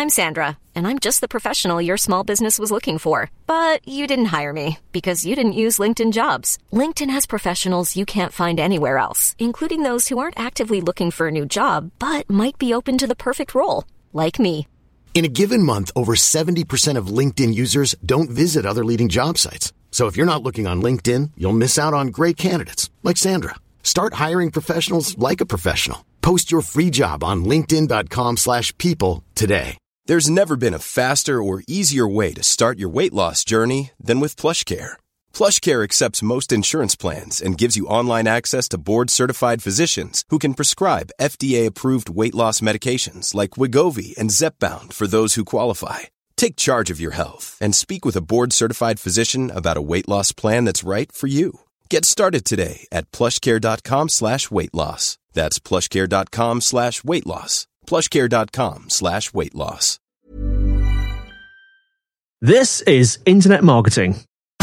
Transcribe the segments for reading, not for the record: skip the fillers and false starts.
I'm Sandra, and I'm just the professional your small business was looking for. But you didn't hire me because you didn't use LinkedIn Jobs. LinkedIn has professionals you can't find anywhere else, including those who aren't actively looking for a new job, but might be open to the perfect role, like me. In a given month, over 70% of LinkedIn users don't visit other leading job sites. So if you're not looking on LinkedIn, you'll miss out on great candidates like Sandra. Start hiring professionals like a professional. Post your free job on linkedin.com/people today. There's never been a faster or easier way to start your weight loss journey than with PlushCare. PlushCare accepts most insurance plans and gives you online access to board-certified physicians who can prescribe FDA-approved weight loss medications like Wegovy and Zepbound for those who qualify. Take charge of your health and speak with a board-certified physician about a weight loss plan that's right for you. Get started today at plushcare.com/weight loss. That's plushcare.com/weight loss. plushcare.com/weight loss. This is Internet Marketing.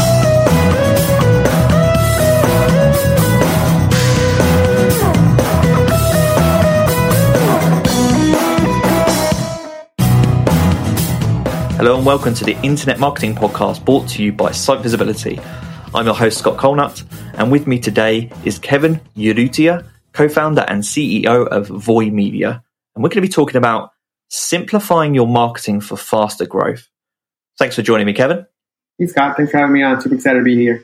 Hello and welcome to the Internet Marketing Podcast brought to you by Site Visibility. I'm your host, Scott Colnut, and with me today is Kevin Urrutia, co-founder and CEO of Voi Media. And we're going to be talking about simplifying your marketing for faster growth. Thanks for joining me, Kevin. Hey, Scott. Thanks for having me on. Super excited to be here.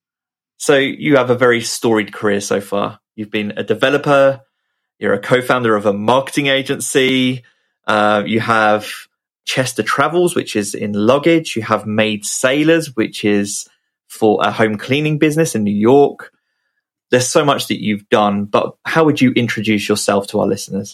So you have a very storied career so far. You've been a developer, you're a co-founder of a marketing agency, you have Chester Travels, which is in luggage, you have Maid Sailors, which is for a home cleaning business in New York. There's so much that you've done, but how would you introduce yourself to our listeners?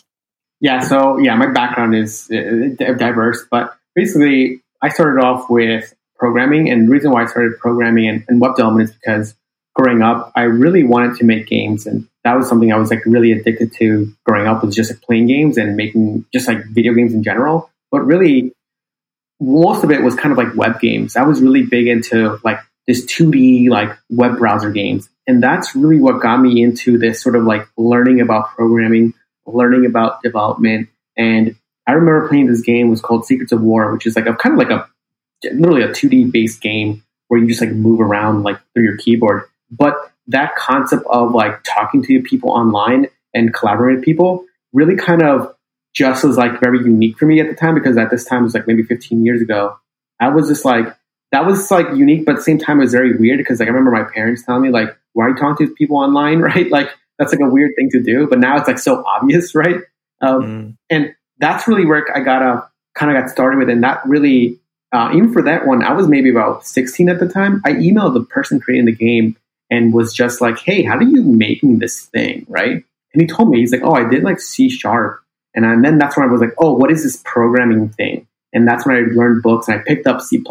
So my background is diverse, but basically I started off with programming, and the reason why I started programming and web development is because growing up, I really wanted to make games, and that was something I was really addicted to growing up, was just playing games and making just video games in general. But really, most of it was kind of like web games. I was really big into this 2D web browser games. And that's really what got me into this sort of learning about programming, learning about development. And I remember playing this game, it was called Secrets of War, which is literally a 2D based game where you just move around through your keyboard. But that concept of talking to people online and collaborating with people really kind of just was very unique for me at the time, because at this time it was maybe 15 years ago. I was just that was unique, but at the same time it was very weird, because I remember my parents telling me why are you talking to people online, right? That's a weird thing to do, but now it's so obvious, right? And that's really where I got started with. And that really, even for that one, I was maybe about 16 at the time. I emailed the person creating the game and was just hey, how do you make me this thing, right? And he told me, he's I did C#. And then that's when I was oh, what is this programming thing? And that's when I learned books, and I picked up C++,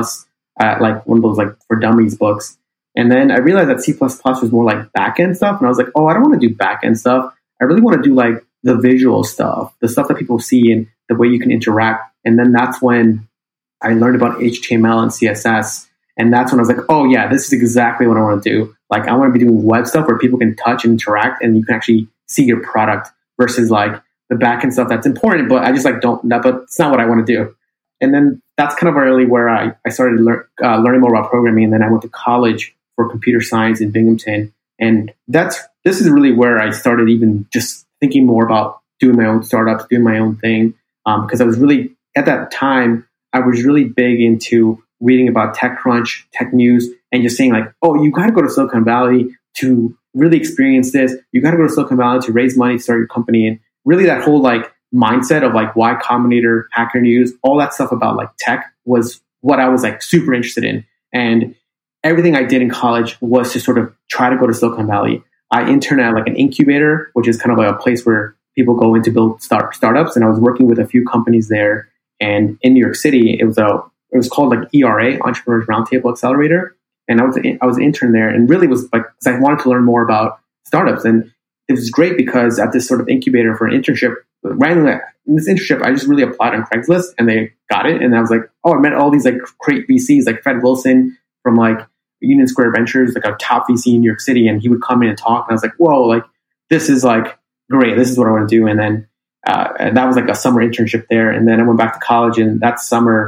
one of those for dummies books. And then I realized that C++ was more back-end stuff. And I was oh, I don't want to do back-end stuff. I really want to do the visual stuff, the stuff that people see and the way you can interact. And then that's when I learned about HTML and CSS. And that's when I was oh yeah, this is exactly what I want to do. I want to be doing web stuff where people can touch and interact and you can actually see your product, versus the back-end stuff that's important, but I just don't, but it's not what I want to do. And then that's kind of really where I started learning more about programming. And then I went to college for computer science in Binghamton. And this is really where I started even just thinking more about doing my own startups, doing my own thing. Because I was really, at that time, I was really big into reading about TechCrunch, tech news, and just saying oh, you got to go to Silicon Valley to really experience this. You got to go to Silicon Valley to raise money to start your company. And really that whole mindset of Y Combinator, Hacker News, all that stuff about tech was what I was super interested in. And everything I did in college was to sort of try to go to Silicon Valley. I interned at an incubator, which is kind of a place where people go in to build startups. And I was working with a few companies there. And in New York City, it was called ERA, Entrepreneurs Roundtable Accelerator. And I was an intern there, and really was because I wanted to learn more about startups. And it was great because at this sort of incubator for an internship, randomly in this internship, I just really applied on Craigslist and they got it. And I was oh, I met all these great VCs, Fred Wilson from Union Square Ventures, a top VC in New York City. And he would come in and talk. And I was whoa, this is great. This is what I want to do. And then and that was like a summer internship there. And then I went back to college, and that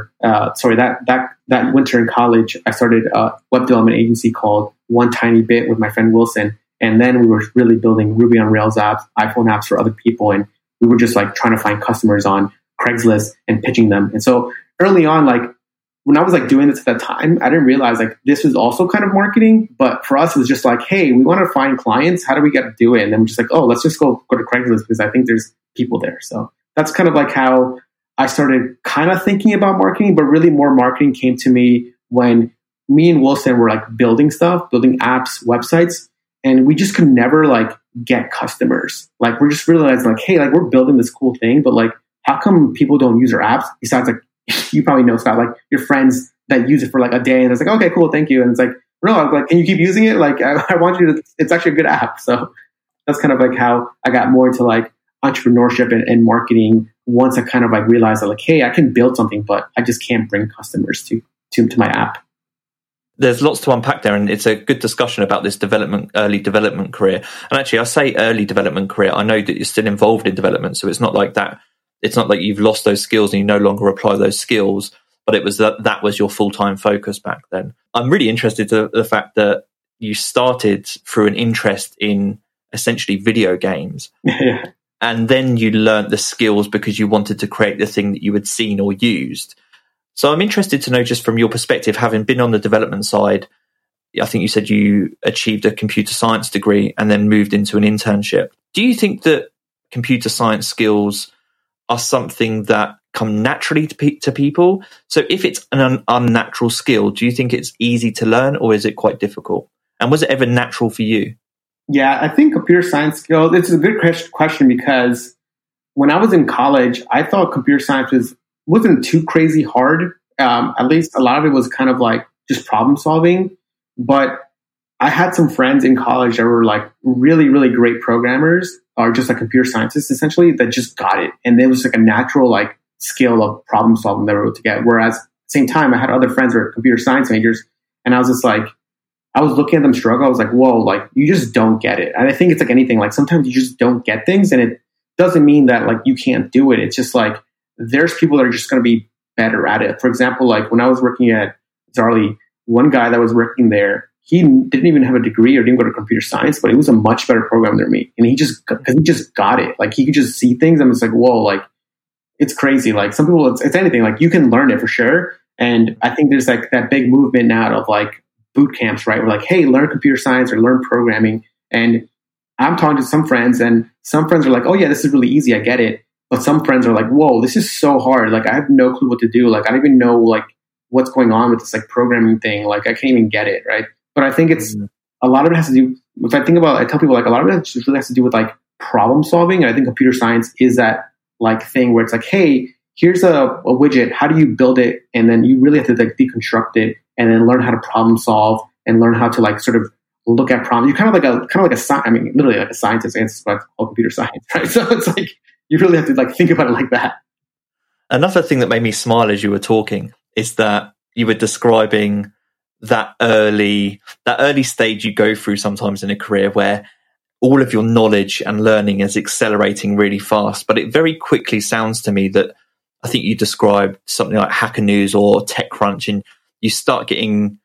winter in college, I started a web development agency called One Tiny Bit with my friend Wilson. And then we were really building Ruby on Rails apps, iPhone apps for other people. And we were just like trying to find customers on Craigslist and pitching them. And so early on, like when I was like doing this at that time, I didn't realize like this was also kind of marketing. But for us, it was just like, hey, we want to find clients. How do we get to do it? And then we're just like, oh, let's just go to Craigslist because I think there's people there. So that's kind of like how I started kind of thinking about marketing, but really more marketing came to me when me and Wilson were like building stuff, building apps, websites, and we just could never like get customers. Like we're just realizing like, hey, like we're building this cool thing, but like how come people don't use our apps? Besides like, you probably know Scott, like your friends that use it for like a day and it's like, okay, cool, thank you. And it's like, no, I'm like, can you keep using it? Like I want you to, it's actually a good app. So that's kind of like how I got more into like entrepreneurship and marketing once I kind of like realized that like, hey, I can build something, but I just can't bring customers to my app. There's lots to unpack there, and it's a good discussion about this early development career. And actually, I say early development career. I know that you're still involved in development, so it's not like that. It's not like you've lost those skills and you no longer apply those skills, but it was that was your full-time focus back then. I'm really interested in the fact that you started through an interest in essentially video games. Yeah. And then you learned the skills because you wanted to create the thing that you had seen or used. So I'm interested to know, just from your perspective, having been on the development side, I think you said you achieved a computer science degree and then moved into an internship. Do you think that computer science skills are something that come naturally to people? So if it's an unnatural skill, do you think it's easy to learn, or is it quite difficult? And was it ever natural for you? Yeah, I think computer science skills, it's a good question because when I was in college, I thought computer science wasn't too crazy hard. At least a lot of it was kind of like just problem solving. But I had some friends in college that were like really, really great programmers, or just like computer scientists essentially, that just got it. And it was like a natural like skill of problem solving they were able to get. Whereas at the same time, I had other friends who were computer science majors, and I was just like, I was looking at them struggle. I was like, whoa, like you just don't get it. And I think it's like anything, like sometimes you just don't get things, and it doesn't mean that like you can't do it. It's just like, there's people that are just going to be better at it. For example, like when I was working at Zarly, one guy that was working there, he didn't even have a degree or didn't go to computer science, but he was a much better programmer than me. And he just got it. Like he could just see things. I'm just like, whoa, like it's crazy. Like some people, it's anything. Like you can learn it for sure. And I think there's like that big movement now of like boot camps, right? We're like, hey, learn computer science or learn programming. And I'm talking to some friends, and some friends are like, oh yeah, this is really easy. I get it. But some friends are like, whoa, this is so hard. Like, I have no clue what to do. Like, I don't even know, like, what's going on with this, like, programming thing. Like, I can't even get it, right? But I think it's, a lot of it has to do, if I think about it, I tell people, like, a lot of it just really has to do with, like, problem solving. And I think computer science is that, like, thing where it's like, hey, here's a widget. How do you build it? And then you really have to, like, deconstruct it and then learn how to problem solve and learn how to, like, sort of look at problems. You're kind of like a, I mean, literally like a scientist, and it's what I call computer science, right? So it's like, you really have to like think about it like that. Another thing that made me smile as you were talking is that you were describing that early stage you go through sometimes in a career where all of your knowledge and learning is accelerating really fast. But it very quickly sounds to me that, I think you described something like Hacker News or TechCrunch, and you start getting,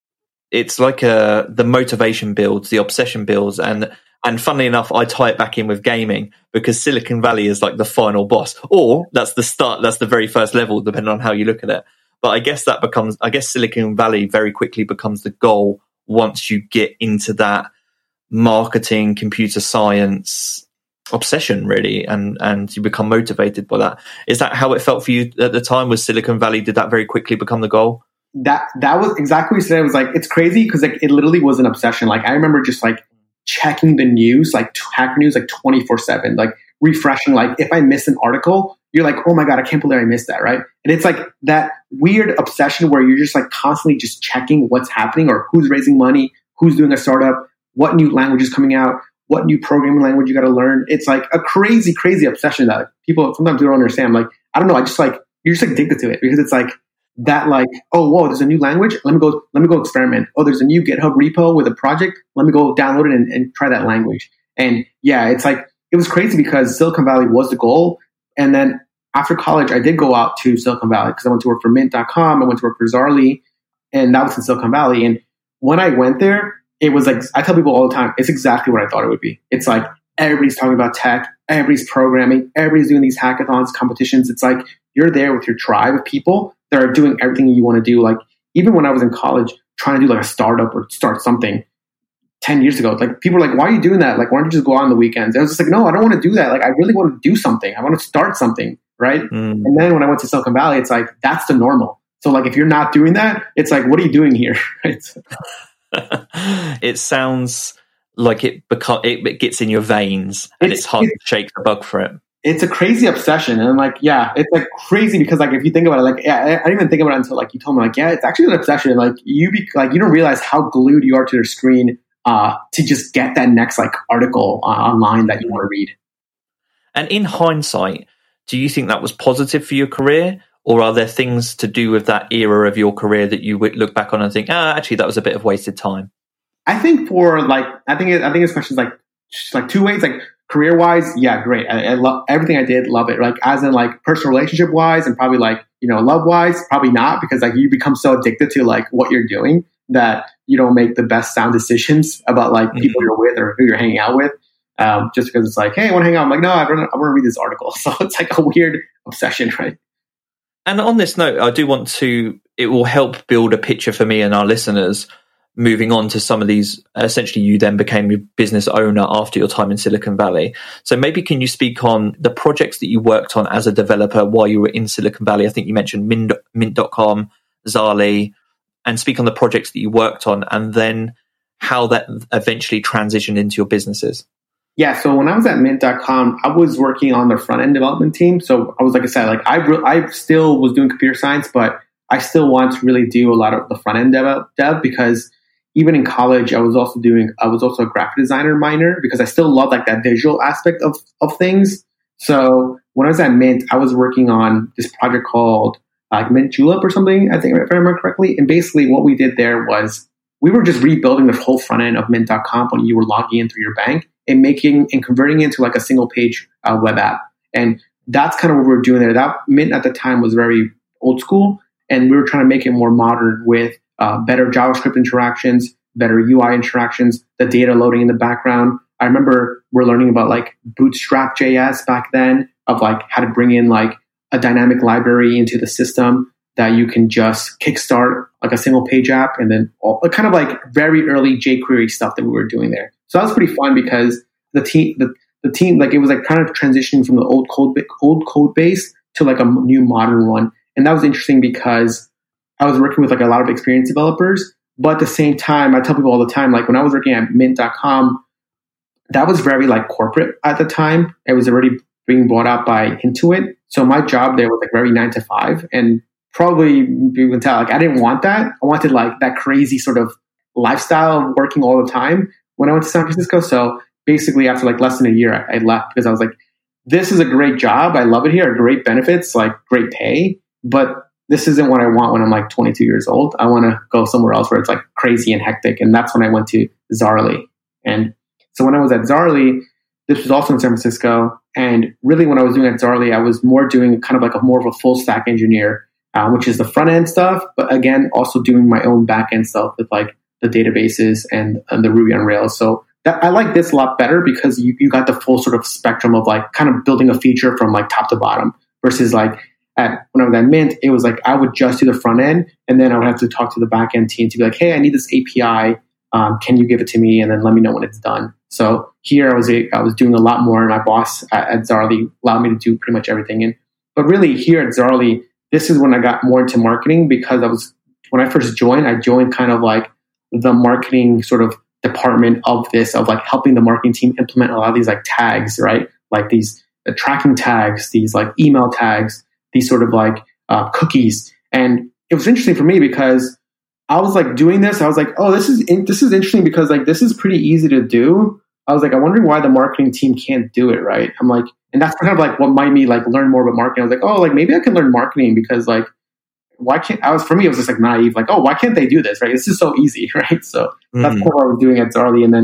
it's like the motivation builds, the obsession builds, and funnily enough, I tie it back in with gaming, because Silicon Valley is like the final boss, or that's the start, that's the very first level, depending on how you look at it. But I guess Silicon Valley very quickly becomes the goal once you get into that marketing, computer science obsession, really, and you become motivated by that. Is that how it felt for you at the time? Was Silicon Valley, did that very quickly become the goal? That was exactly what you said. It was like, it's crazy because like it literally was an obsession. Like I remember just like checking the news, like Hacker News, like 24/7, like refreshing. Like if I miss an article, you're like, oh my God, I can't believe I missed that, right? And it's like that weird obsession where you're just like constantly just checking what's happening, or who's raising money, who's doing a startup, what new language is coming out, what new programming language you got to learn. It's like a crazy, crazy obsession that people sometimes don't understand. Like, I don't know, I just like, you're just like addicted to it because it's like that, like, oh, whoa, there's a new language. Let me go experiment. Oh, there's a new GitHub repo with a project. Let me go download it and try that language. And yeah, it's like it was crazy because Silicon Valley was the goal. And then after college, I did go out to Silicon Valley because I went to work for Mint.com. I went to work for Zaarly, and that was in Silicon Valley. And when I went there, it was like, I tell people all the time, it's exactly what I thought it would be. It's like everybody's talking about tech, everybody's programming, everybody's doing these hackathons, competitions. It's like you're there with your tribe of people that are doing everything you want to do. Like even when I was in college, trying to do like a startup or start something 10 years ago, like people were like, why are you doing that? Like, why don't you just go out on the weekends? And I was just like, no, I don't want to do that. Like, I really want to do something. I want to start something. Right. And then when I went to Silicon Valley, it's like, that's the normal. So like, if you're not doing that, it's like, what are you doing here? Right. It sounds like it gets in your veins and it's hard to shake the bug for it. It's a crazy obsession. And I'm like, yeah, it's like crazy because like, if you think about it, like, yeah, I didn't even think about it until like you told me like, yeah, it's actually an obsession. Like you don't realize how glued you are to your screen to just get that next like article online that you want to read. And in hindsight, do you think that was positive for your career? Or are there things to do with that era of your career that you would look back on and think, actually, that was a bit of wasted time? I think I think it's questions like two ways. Like career wise, yeah, great. I love everything I did. Love it. Like as in like personal relationship wise, and probably like love wise, probably not, because like you become so addicted to like what you're doing that you don't make the best sound decisions about like people you're with or who you're hanging out with. Just because it's like, hey, I want to hang out. I'm like, no, I want to read this article. So it's like a weird obsession, right? And on this note, I do want to, it will help build a picture for me and our listeners moving on to some of these. Essentially, you then became a business owner after your time in Silicon Valley. So maybe can you speak on the projects that you worked on as a developer while you were in Silicon Valley? I think you mentioned Mint.com, Zaarly, and speak on the projects that you worked on and then how that eventually transitioned into your businesses. Yeah, so when I was at Mint.com, I was working on the front end development team. So I was, like I said, like I still was doing computer science, but I still want to really do a lot of the front end dev because even in college, I was also a graphic designer minor because I still love like that visual aspect of things. So when I was at Mint, I was working on this project called like Mint Julep or something, I think, if I remember correctly. And basically what we did there was we were just rebuilding the whole front end of Mint.com when you were logging in through your bank. And converting it into like a single page web app. And that's kind of what we were doing there. That Mint at the time was very old school. And we were trying to make it more modern with better JavaScript interactions, better UI interactions, the data loading in the background. I remember we're learning about like Bootstrap.js back then of like how to bring in like a dynamic library into the system that you can just kickstart like a single page app and then kind of like very early jQuery stuff that we were doing there. So that was pretty fun because the team, like it was like kind of transitioning from the old code base to like a new modern one. And that was interesting because I was working with like a lot of experienced developers, but at the same time, I tell people all the time, like when I was working at Mint.com, that was very like corporate at the time. It was already being bought out by Intuit. So my job there was like very 9 to 5 and probably you can tell, like I didn't want that. I wanted like that crazy sort of lifestyle of working all the time when I went to San Francisco. So basically after like less than a year, I left because I was like, this is a great job. I love it here. Great benefits, like great pay, but this isn't what I want when I'm like 22 years old. I want to go somewhere else where it's like crazy and hectic. And that's when I went to Zaarly. And so when I was at Zaarly, this was also in San Francisco. And really when I was doing at Zaarly, I was more doing kind of like more of a full stack engineer, which is the front end stuff. But again, also doing my own back end stuff with like the databases and the Ruby on Rails. So I like this a lot better because you got the full sort of spectrum of like kind of building a feature from like top to bottom versus like when I was at Mint, it was like I would just do the front end and then I would have to talk to the back end team to be like, hey, I need this API. Can you give it to me? And then let me know when it's done. So here I was doing a lot more and my boss at Zaarly allowed me to do pretty much everything. But really here at Zaarly, this is when I got more into marketing because when I first joined, I joined kind of like the marketing sort of department of like helping the marketing team implement a lot of these like tags, right? Like these tracking tags, these like email tags, these sort of like cookies. And it was interesting for me because I was like doing this. I was like, oh, this is interesting because like this is pretty easy to do. I was like, I'm wondering why the marketing team can't do it, right? I'm like, and that's kind of like what made me like learn more about marketing. I was like, oh, like maybe I can learn marketing because like why can't for me it was just like naive, like, oh, why can't they do this, right? This is so easy, right? So that's what I was doing at Zaarly. And then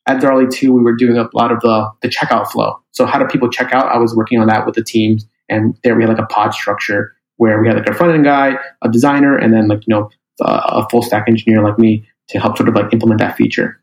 at Zarly too, we were doing a lot of the checkout flow. So how do people check out? I was working on that with the teams, and there we had like a pod structure where we had like a front end guy, a designer, and then like, a full stack engineer like me to help sort of like implement that feature.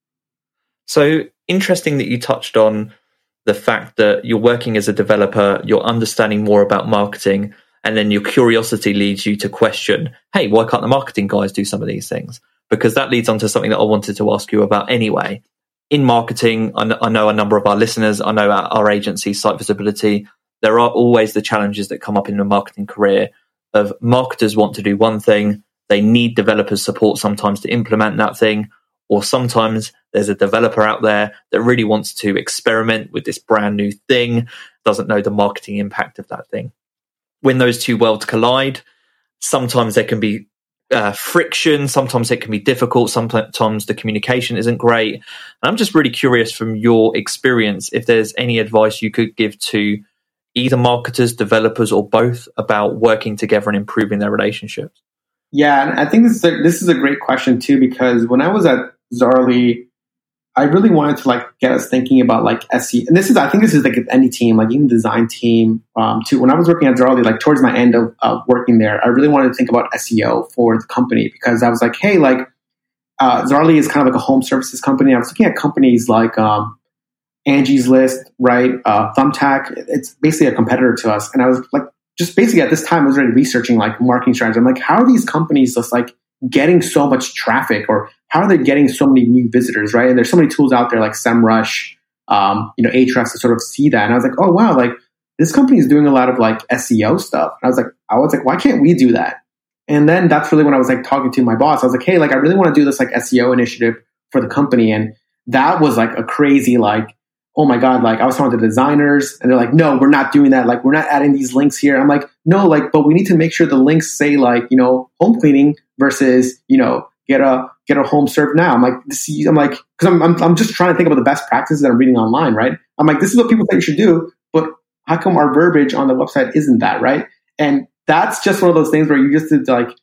So interesting that you touched on the fact that you're working as a developer, you're understanding more about marketing, and then your curiosity leads you to question, hey, why can't the marketing guys do some of these things? Because that leads on to something that I wanted to ask you about anyway. In marketing, I know a number of our listeners, I know our agency, Site Visibility, there are always the challenges that come up in the marketing career of marketers want to do one thing, they need developers' support sometimes to implement that thing, or sometimes there's a developer out there that really wants to experiment with this brand new thing, doesn't know the marketing impact of that thing. When those two worlds collide, sometimes there can be friction, sometimes it can be difficult, sometimes the communication isn't great. And I'm just really curious from your experience if there's any advice you could give to either marketers, developers, or both about working together and improving their relationships. Yeah, and I think this is a great question too, because when I was at Zarly, I really wanted to like get us thinking about like SEO. And I think this is like any team, like even design team too. When I was working at Zarly, like towards my end of working there, I really wanted to think about SEO for the company, because I was like, hey, like Zarly is kind of like a home services company. I was looking at companies like Angie's List, right? Thumbtack. It's basically a competitor to us. And I was like, just basically at this time, I was already researching like marketing strategy. I'm like, how are these companies just like getting so much traffic, or how are they getting so many new visitors, right? And there's so many tools out there like SEMrush, Ahrefs to sort of see that. And I was like, oh wow, like this company is doing a lot of like SEO stuff. And I was like, why can't we do that? And then that's really when I was like talking to my boss. I was like, hey, like I really want to do this like SEO initiative for the company. And that was like a crazy like, oh my God, like I was talking to the designers and they're like, no, we're not doing that. Like we're not adding these links here. I'm like, no, like, but we need to make sure the links say like, home cleaning versus, get a home serve now. I'm like, because I'm just trying to think about the best practices that I'm reading online, right? I'm like, this is what people say you should do, but how come our verbiage on the website isn't that, right? And that's just one of those things where you just did like,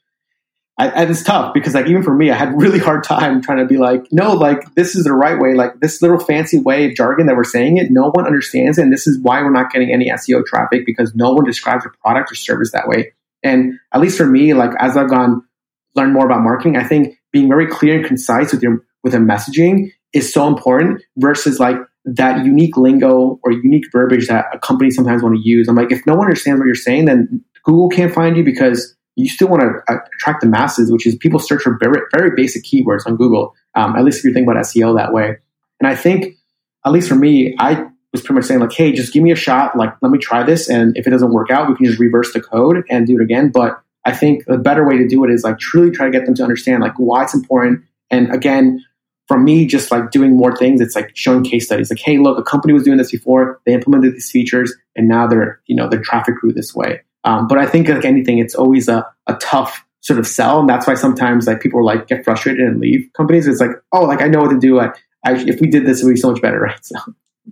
and it's tough because like even for me, I had really hard time trying to be like, no, like this is the right way. Like this little fancy way of jargon that we're saying it, no one understands it. And this is why we're not getting any SEO traffic, because no one describes a product or service that way. And at least for me, like as I've learned more about marketing, I think being very clear and concise with your messaging is so important versus like that unique lingo or unique verbiage that a company sometimes want to use. I'm like, if no one understands what you're saying, then Google can't find you, because you still want to attract the masses, which is people search for very, very basic keywords on Google, at least if you're thinking about SEO that way. And I think, at least for me, I was pretty much saying like, hey, just give me a shot. Like, let me try this. And if it doesn't work out, we can just reverse the code and do it again. But I think the better way to do it is like truly try to get them to understand like why it's important. And again, from me, just like doing more things, it's like showing case studies. Like, hey, look, a company was doing this before, they implemented these features, and now their traffic grew this way. But I think like anything, it's always a tough sort of sell. And that's why sometimes like people like get frustrated and leave companies. It's like, oh, like I know what to do. If we did this, it would be so much better, right? So.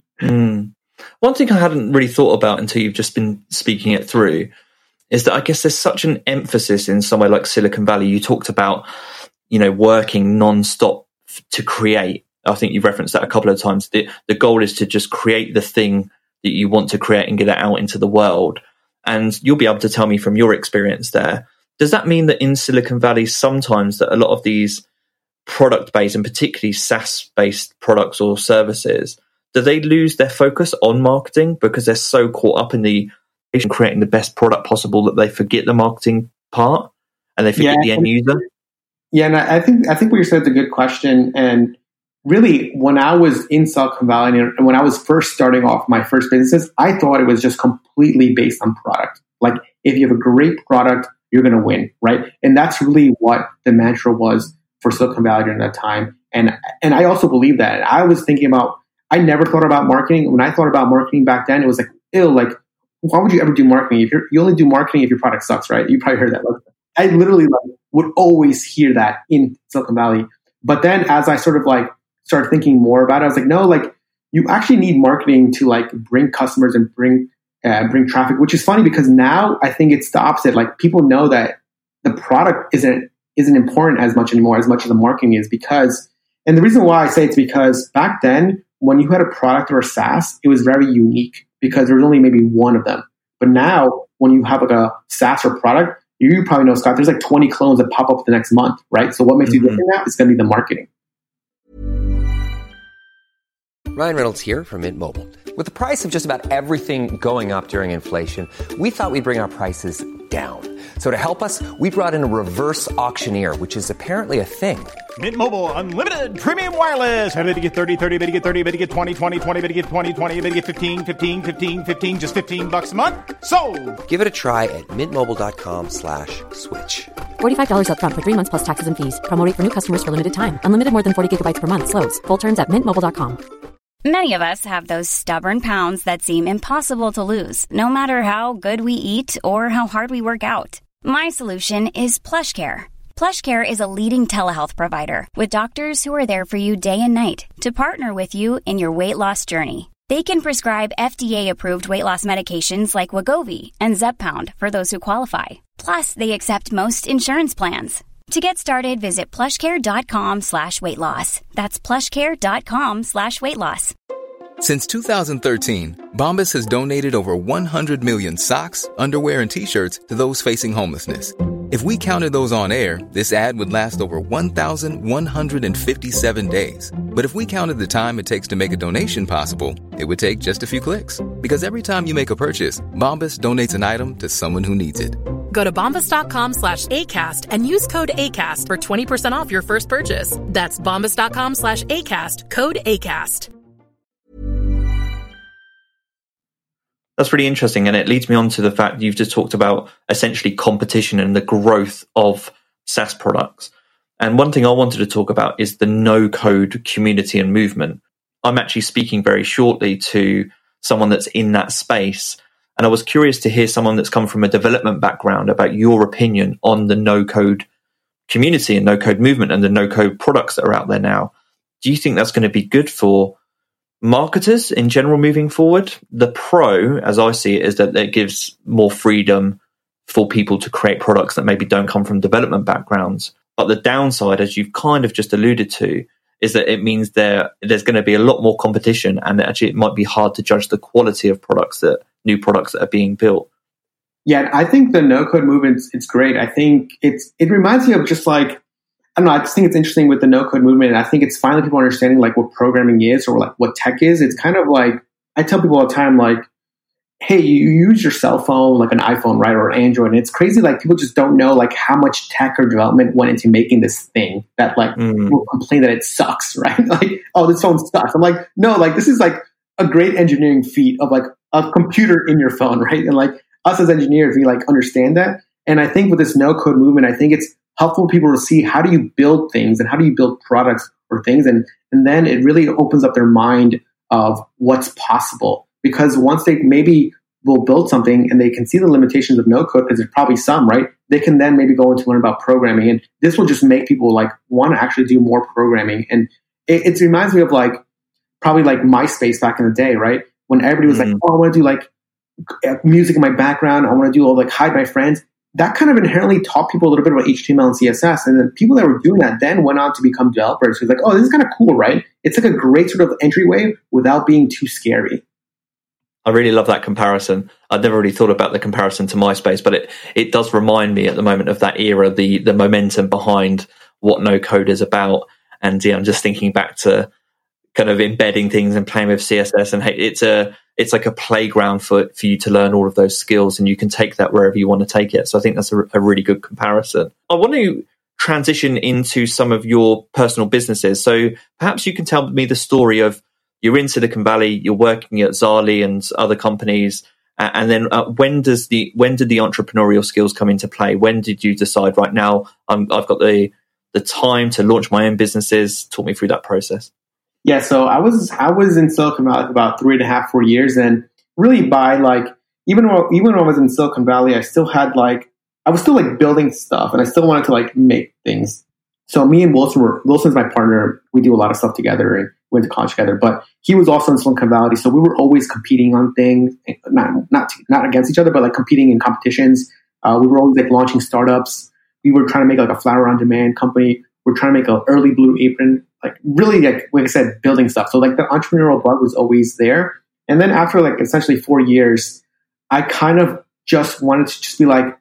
One thing I hadn't really thought about until you've just been speaking it through is that I guess there's such an emphasis in somewhere like Silicon Valley. You talked about, working nonstop to create. I think you've referenced that a couple of times. The goal is to just create the thing that you want to create and get it out into the world. And you'll be able to tell me from your experience there. Does that mean that in Silicon Valley, sometimes that a lot of these product-based and particularly SaaS-based products or services, do they lose their focus on marketing because they're so caught up in creating the best product possible that they forget the marketing part and they forget the end user? Yeah, and I think what you said is a good question. And really, when I was in Silicon Valley and when I was first starting off my first businesses, I thought it was just completely based on product. Like, if you have a great product, you're going to win, right? And that's really what the mantra was for Silicon Valley during that time. And I also believe that. I was thinking about, I never thought about marketing. When I thought about marketing back then, it was like, like, why would you ever do marketing? You only do marketing if your product sucks, right? You probably heard that. I literally would always hear that in Silicon Valley. But then as I sort of started thinking more about it, I was like, no, like you actually need marketing to like bring customers and bring traffic, which is funny because now I think it's the opposite. Like people know that the product isn't important as much anymore, as much as the marketing is, because And the reason why I say it's because back then, when you had a product or a SaaS, it was very unique because there was only maybe one of them. But now, when you have like a SaaS or product, you probably know, Scott, there's like 20 clones that pop up the next month, right? So what makes you different now is going to be the marketing. Ryan Reynolds here from Mint Mobile. With the price of just about everything going up during inflation, we thought we'd bring our prices down. So to help us, we brought in a reverse auctioneer, which is apparently a thing. Mint Mobile Unlimited Premium Wireless. How to get 30, 30, bit to get 30, bit to get 20, 20, 20, bit to get 20, 20, bit to get 15, 15, 15, 15, just $15 a month? Sold! Give it a try at mintmobile.com/switch. $45 up front for 3 months plus taxes and fees. Promo rate for new customers for limited time. Unlimited more than 40 gigabytes per month. Slows full terms at mintmobile.com. Many of us have those stubborn pounds that seem impossible to lose, no matter how good we eat or how hard we work out. My solution is PlushCare. PlushCare is a leading telehealth provider with doctors who are there for you day and night to partner with you in your weight loss journey. They can prescribe FDA-approved weight loss medications like Wegovy and Zepbound for those who qualify. Plus, they accept most insurance plans. To get started, visit plushcare.com/weightloss. That's plushcare.com/weightloss. Since 2013, Bombas has donated over 100 million socks, underwear, and T-shirts to those facing homelessness. If we counted those on air, this ad would last over 1,157 days. But if we counted the time it takes to make a donation possible, it would take just a few clicks. Because every time you make a purchase, Bombas donates an item to someone who needs it. Go to bombas.com/ACAST and use code ACAST for 20% off your first purchase. That's bombas.com/ACAST, code ACAST. That's really interesting. And it leads me on to the fact you've just talked about essentially competition and the growth of SaaS products. And one thing I wanted to talk about is the no-code community and movement. I'm actually speaking very shortly to someone that's in that space. And I was curious to hear someone that's come from a development background about your opinion on the no-code community and no-code movement and the no-code products that are out there now. Do you think that's going to be good for marketers in general moving forward? The pro, as I see it, is that it gives more freedom for people to create products that maybe don't come from development backgrounds. But the downside, as you've kind of just alluded to, is that it means there's going to be a lot more competition, and actually it might be hard to judge the quality of new products that are being built. Yeah, I think the no-code movement, it's great. I think it reminds me of just like, I don't know, I just think it's interesting with the no-code movement. And I think it's finally people understanding like what programming is or like what tech is. It's kind of like, I tell people all the time, like, hey, you use your cell phone, like an iPhone, right, or an Android. And it's crazy, like people just don't know like how much tech or development went into making this thing that like people complain that it sucks, right? Like, oh, this phone sucks. I'm like, no, like this is like a great engineering feat of like a computer in your phone, right? And like us as engineers, we like understand that. And I think with this no-code movement, I think it's helpful for people to see how do you build things and how do you build products or things. And then it really opens up their mind of what's possible. Because once they maybe will build something and they can see the limitations of no code, because there's probably some, right? They can then maybe go into learn about programming. And this will just make people like want to actually do more programming. And it reminds me of like probably like MySpace back in the day, right? When everybody was like, oh, I want to do like music in my background. I want to do all like hide my friends. That kind of inherently taught people a little bit about HTML and CSS. And then people that were doing that then went on to become developers. Who's like, oh, this is kind of cool, right? It's like a great sort of entryway without being too scary. I really love that comparison. I'd never really thought about the comparison to MySpace, but it does remind me at the moment of that era, the momentum behind what no code is about. And yeah, I'm just thinking back to kind of embedding things and playing with CSS, and hey, it's like a playground for you to learn all of those skills, and you can take that wherever you want to take it. So I think that's a really good comparison. I want to transition into some of your personal businesses. So perhaps you can tell me the story of you're in Silicon Valley, you're working at Zaarly and other companies, and then when did the entrepreneurial skills come into play? When did you decide, right now, I've got the time to launch my own businesses? Talk me through that process. Yeah, so I was in Silicon Valley for about 3.5, 4 years, and really by like even when I was in Silicon Valley, I was still like building stuff, and I still wanted to like make things. So me and Wilson's my partner. We do a lot of stuff together and went to college together. But he was also in Silicon Valley, so we were always competing on things, not against each other, but like competing in competitions. We were always like launching startups. We were trying to make like a flower on demand company. We're trying to make an early Blue Apron like really, like I said, building stuff. So like the entrepreneurial bug was always there. And then after like essentially 4 years, I kind of just wanted to just be like,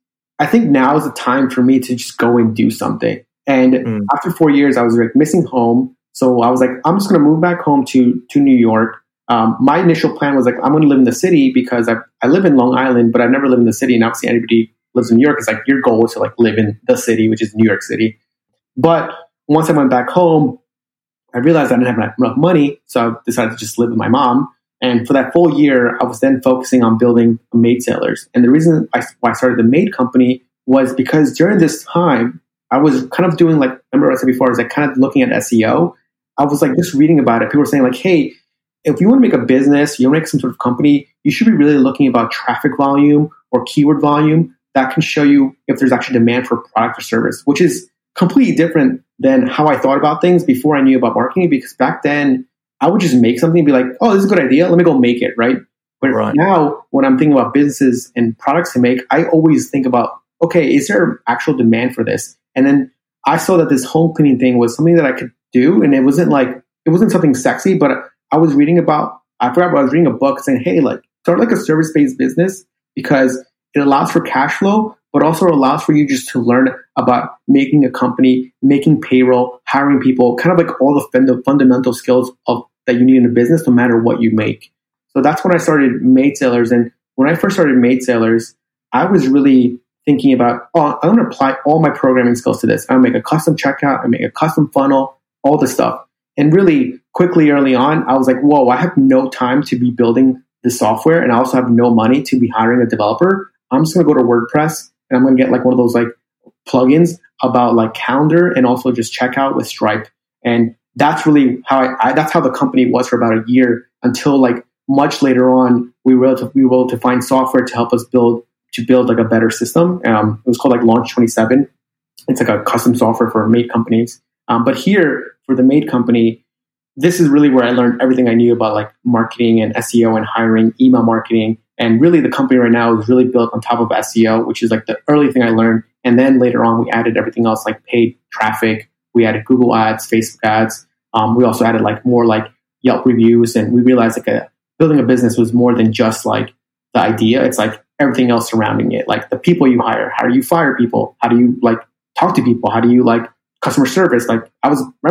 I think now is the time for me to just go and do something. And after 4 years, I was like missing home. So I was like, I'm just going to move back home to New York. My initial plan was like, I'm going to live in the city because I live in Long Island, but I've never lived in the city. And obviously anybody lives in New York. It's like your goal is to like live in the city, which is New York City. But once I went back home, I realized I didn't have enough money. So I decided to just live with my mom. And for that full year, I was then focusing on building Maid Sailors. And the reason why I started the Maid company was because during this time, I was kind of doing like, remember I said before, I was like kind of looking at SEO. I was like just reading about it. People were saying like, hey, if you want to make a business, you want to make some sort of company, you should be really looking about traffic volume or keyword volume that can show you if there's actually demand for product or service, which is completely different than how I thought about things before I knew about marketing. Because back then I would just make something and be like, oh, this is a good idea. Let me go make it. Right. But now when I'm thinking about businesses and products to make, I always think about, okay, is there actual demand for this? And then I saw that this home cleaning thing was something that I could do. And it wasn't something sexy, but I was reading about, I was reading a book saying, hey, like start like a service-based business because it allows for cash flow, but also allows for you just to learn about making a company, making payroll, hiring people, kind of like all the fundamental skills that you need in a business, no matter what you make. So that's when I started Maid Sailors. And when I first started Maid Sailors, I was really thinking about, I'm going to apply all my programming skills to this. I'll make a custom checkout, I make a custom funnel, all this stuff. And really quickly early on, I was like, whoa, I have no time to be building the software. And I also have no money to be hiring a developer. I'm just going to go to WordPress and I'm going to get like one of those like plugins about like calendar and also just checkout with Stripe. And that's really how that's how the company was for about a year until like much later on, we were able to find software to help us build like a better system. It was called like Launch 27. It's like a custom software for Maid companies. But here for the Maid company, this is really where I learned everything I knew about like marketing and SEO and hiring, email marketing. And really the company right now is really built on top of SEO, which is like the early thing I learned. And then later on, we added everything else like paid traffic. We added Google ads, Facebook ads. We also added like more like Yelp reviews. And we realized like building a business was more than just like the idea. It's like everything else surrounding it, like the people you hire, how do you fire people? How do you like talk to people? How do you like customer service? Like I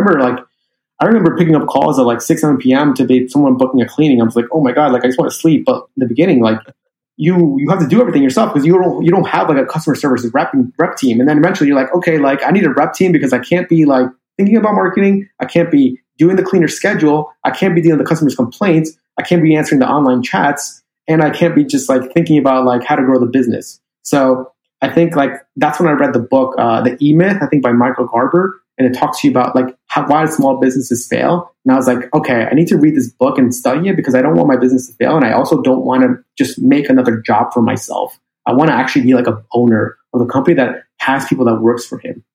remember picking up calls at like 6, 7 p.m. to be someone booking a cleaning. I was like, oh my God, like I just want to sleep. But in the beginning, like you have to do everything yourself because you don't have like a customer service rep team. And then eventually you're like, okay, like I need a rep team because I can't be like thinking about marketing. I can't be doing the cleaner schedule. I can't be dealing with the customer's complaints. I can't be answering the online chats. And I can't be just like thinking about like how to grow the business. So I think like that's when I read the book, The E-Myth, I think by Michael Garber. And it talks to you about like why small businesses fail. And I was like, okay, I need to read this book and study it because I don't want my business to fail. And I also don't want to just make another job for myself. I want to actually be like an owner of a company that has people that works for him.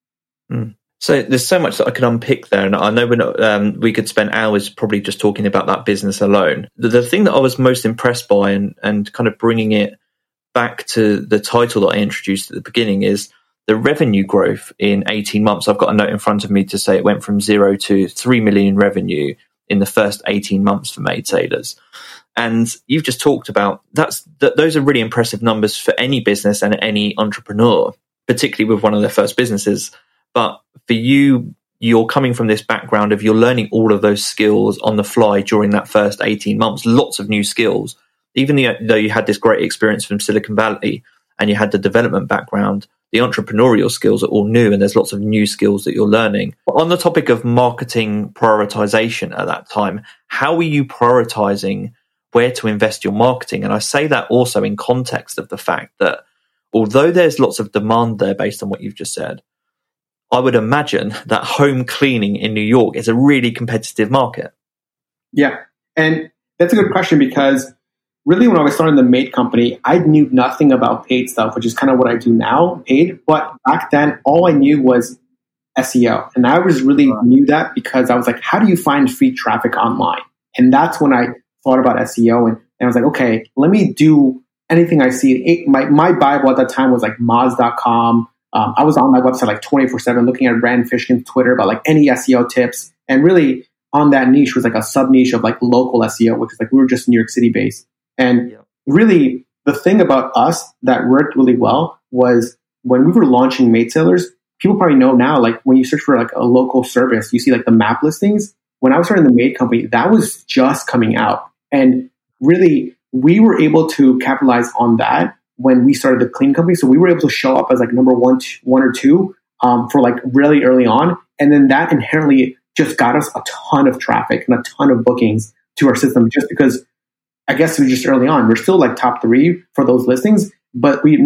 So there's so much that I could unpick there. And I know we could spend hours probably just talking about that business alone. The thing that I was most impressed by and kind of bringing it back to the title that I introduced at the beginning is the revenue growth in 18 months. I've got a note in front of me to say it went from 0 to 3 million revenue in the first 18 months for Maid Sailors. And you've just talked about those are really impressive numbers for any business and any entrepreneur, particularly with one of their first businesses. But for you, you're coming from this background of you're learning all of those skills on the fly during that first 18 months, lots of new skills. Even though you had this great experience from Silicon Valley and you had the development background, the entrepreneurial skills are all new and there's lots of new skills that you're learning. On the topic of marketing prioritization at that time, how were you prioritizing where to invest your marketing? And I say that also in context of the fact that although there's lots of demand there based on what you've just said, I would imagine that home cleaning in New York is a really competitive market. Yeah. And that's a good question because really when I was starting the Maid company, I knew nothing about paid stuff, which is kind of what I do now, paid. But back then, all I knew was SEO. And I was really knew that because I was like, how do you find free traffic online? And that's when I thought about SEO. And I was like, okay, let me do anything I see. My Bible at that time was like Moz.com. I was on my website like 24/7 looking at Rand Fishkin's Twitter about like any SEO tips. And really on that niche was like a sub niche of like local SEO, which is like we were just New York City based. And really the thing about us that worked really well was when we were launching Made Sailors, people probably know now, like when you search for like a local service, you see like the map listings. When I was starting the Made company, that was just coming out. And really we were able to capitalize on that when we started the Clean company. So we were able to show up as like number one or two for like really early on. And then that inherently just got us a ton of traffic and a ton of bookings to our system just because I guess it was just early on. We're still like top 3 for those listings, but we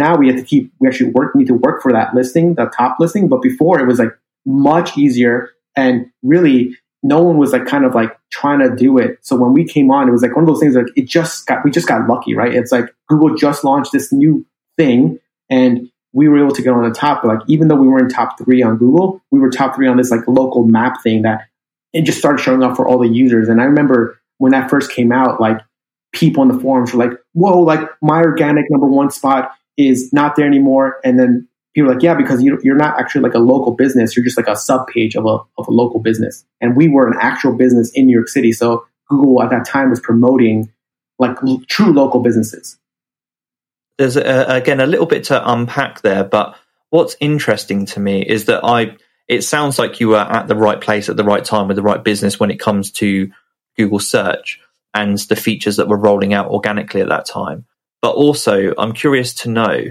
need to work for that listing, the top listing. But before it was like much easier and really no one was like kind of like trying to do it. So when we came on, it was like one of those things like we just got lucky, right? It's like Google just launched this new thing and we were able to get on the top. But like even though we weren't top 3 on Google, we were top 3 on this like local map thing that it just started showing up for all the users. And I remember when that first came out, like people in the forums were like, whoa, like my organic number 1 spot is not there anymore. And then people were like, yeah, because you're not actually like a local business. You're just like a sub page of a local business. And we were an actual business in New York City. So Google at that time was promoting like true local businesses. There's again a little bit to unpack there, but what's interesting to me is that it sounds like you were at the right place at the right time with the right business when it comes to Google search and the features that were rolling out organically at that time. But also, I'm curious to know,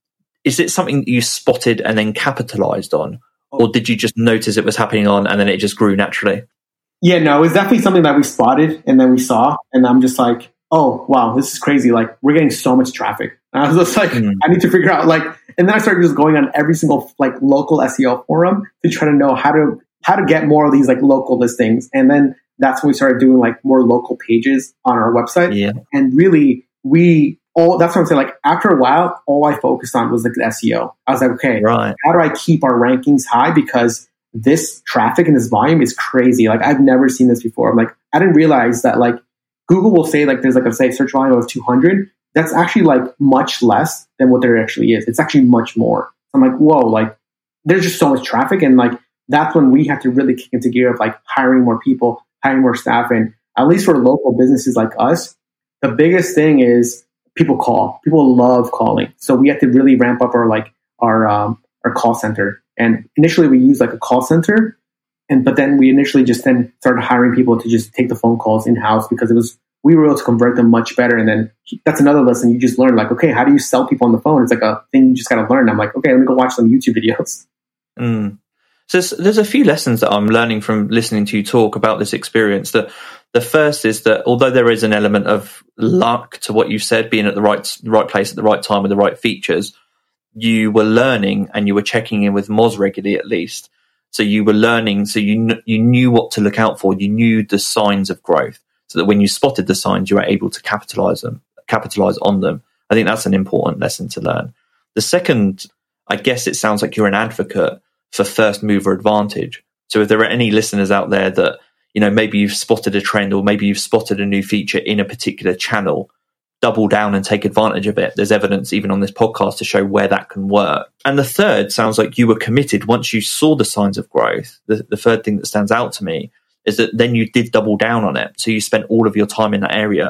is it something that you spotted and then capitalized on? Or did you just notice it was happening on and then it just grew naturally? Yeah, no, it was definitely something that we spotted and then we saw. And I'm just like, oh, wow, this is crazy. Like, we're getting so much traffic. And I was just like, I need to figure out like, and then I started just going on every single like local SEO forum to try to know how to get more of these like local listings. And then that's when we started doing like more local pages on our website. Yeah. And really that's what I'm saying. Like after a while, all I focused on was like the SEO. I was like, okay, right, how do I keep our rankings high? Because this traffic and this volume is crazy. Like I've never seen this before. I'm like, I didn't realize that like Google will say like there's like a search volume of 200. That's actually like much less than what there actually is. It's actually much more. I'm like, whoa, like there's just so much traffic. And like, that's when we have to really kick into gear of like hiring more people, hiring more staff. And at least for local businesses like us, the biggest thing is people call. People love calling. So we have to really ramp up our call center. And initially we used like a call center, but then we initially just then started hiring people to just take the phone calls in-house because we were able to convert them much better. And then that's another lesson you just learn, like, okay, how do you sell people on the phone? It's like a thing you just got to learn. I'm like, okay, let me go watch some YouTube videos. So there's a few lessons that I'm learning from listening to you talk about this experience. The first is that although there is an element of luck to what you said, being at the right place at the right time with the right features, you were learning and you were checking in with Moz regularly at least. So you were learning, so you knew what to look out for. You knew the signs of growth, so that when you spotted the signs, you were able to capitalize on them. I think that's an important lesson to learn. The second, I guess it sounds like you're an advocate for first mover advantage. So if there are any listeners out there that, you know, maybe you've spotted a trend or maybe you've spotted a new feature in a particular channel, double down and take advantage of it. There's evidence even on this podcast to show where that can work. And the third sounds like you were committed once you saw the signs of growth. The third thing that stands out to me is that then you did double down on it. So you spent all of your time in that area.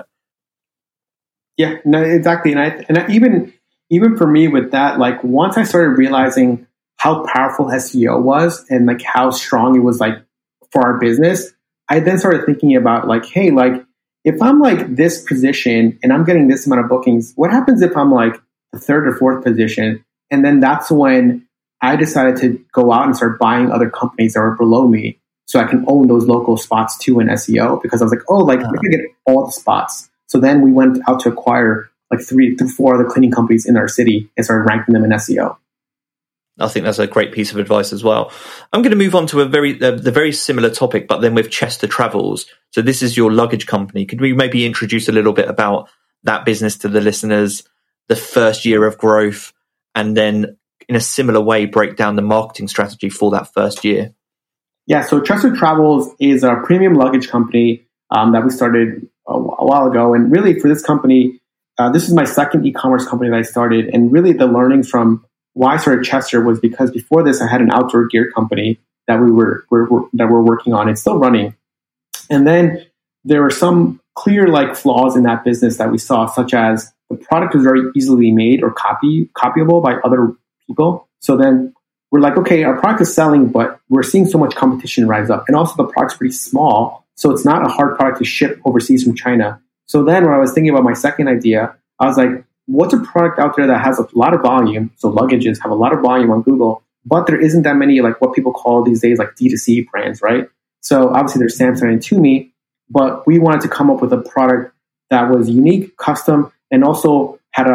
Yeah, no, exactly. And I even for me with that, like once I started realizing how powerful SEO was and like how strong it was like for our business, I then started thinking about like, hey, like if I'm like this position and I'm getting this amount of bookings, what happens if I'm like the third or fourth position? And then that's when I decided to go out and start buying other companies that were below me so I can own those local spots too in SEO, because I was like, oh, like we can get all the spots. So then we went out to acquire like 3 to 4 other cleaning companies in our city and started ranking them in SEO. I think that's a great piece of advice as well. I'm going to move on to the very similar topic, but then with Chester Travels. So this is your luggage company. Could we maybe introduce a little bit about that business to the listeners, the first year of growth, and then in a similar way, break down the marketing strategy for that first year? Yeah, so Chester Travels is a premium luggage company that we started a while ago. And really for this company, this is my second e-commerce company that I started. And really the learnings from why I started Chester was because before this, I had an outdoor gear company that we're working on. It's still running. And then there were some clear like flaws in that business that we saw, such as the product was very easily made or copyable by other people. So then we're like, okay, our product is selling, but we're seeing so much competition rise up. And also the product's pretty small, so it's not a hard product to ship overseas from China. So then when I was thinking about my second idea, I was like, what's a product out there that has a lot of volume? So luggages have a lot of volume on Google, but there isn't that many like what people call these days like D2C brands, right? So obviously there's Samsonite and Tumi, but we wanted to come up with a product that was unique, custom, and also had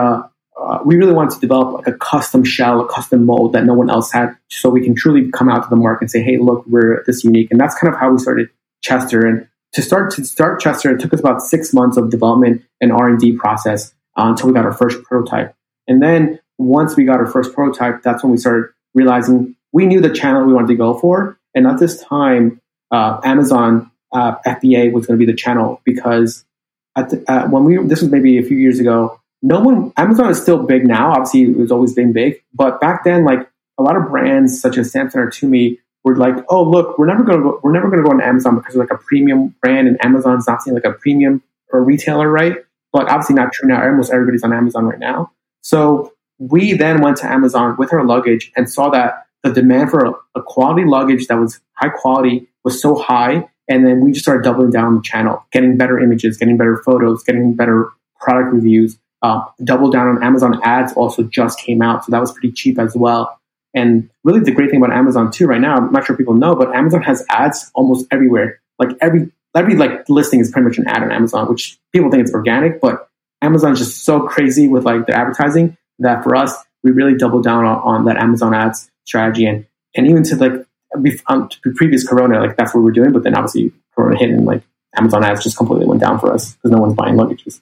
we really wanted to develop like a custom shell, a custom mold that no one else had, so we can truly come out to the market and say, hey, look, we're this unique. And that's kind of how we started Chester. And to start Chester, it took us about 6 months of development and R&D process until we got our first prototype. And then once we got our first prototype, that's when we started realizing we knew the channel we wanted to go for. And at this time, Amazon FBA was going to be the channel, because this was maybe a few years ago, Amazon is still big now. Obviously, it was always been big. But back then, like a lot of brands such as Samsonite or Tumi were like, oh, look, we're never going to go on Amazon because we're like a premium brand, and Amazon's not seen like a premium or retailer, right? But obviously not true now. Almost everybody's on Amazon right now. So we then went to Amazon with our luggage and saw that the demand for a quality luggage that was high quality was so high. And then we just started doubling down on the channel, getting better images, getting better photos, getting better product reviews. Double down on Amazon ads also just came out. So that was pretty cheap as well. And really the great thing about Amazon too right now, I'm not sure people know, but Amazon has ads almost everywhere. Like every like listing is pretty much an ad on Amazon, which people think it's organic, but Amazon's just so crazy with like their advertising that for us, we really doubled down on that Amazon ads strategy. And even to like previous Corona, like that's what we're doing. But then obviously Corona hit and like Amazon ads just completely went down for us because no one's buying luggages.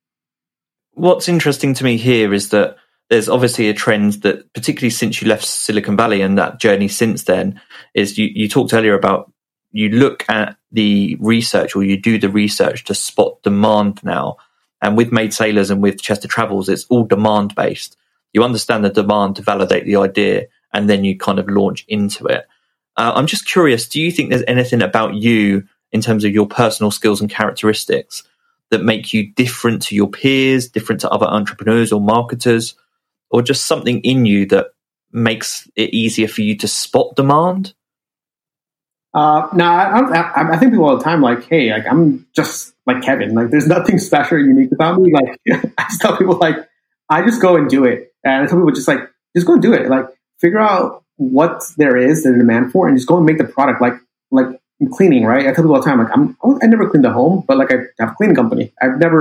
What's interesting to me here is that there's obviously a trend that, particularly since you left Silicon Valley and that journey since then, is you talked earlier about you look at the research, or you do the research to spot demand now. And with Made Sailors and with Chester Travels, it's all demand based. You understand the demand to validate the idea, and then you kind of launch into it. I'm just curious, do you think there's anything about you in terms of your personal skills and characteristics that make you different to your peers, different to other entrepreneurs or marketers, or just something in you that makes it easier for you to spot demand? I think people all the time like, hey, like I'm just like Kevin. Like there's nothing special or unique about me. Like I just tell people like, I just go and do it. And I tell people just go and do it. Like figure out what there is the demand for and just go and make the product. Like cleaning, right? I tell people all the time, like I never cleaned a home, but like I have a cleaning company. I'm not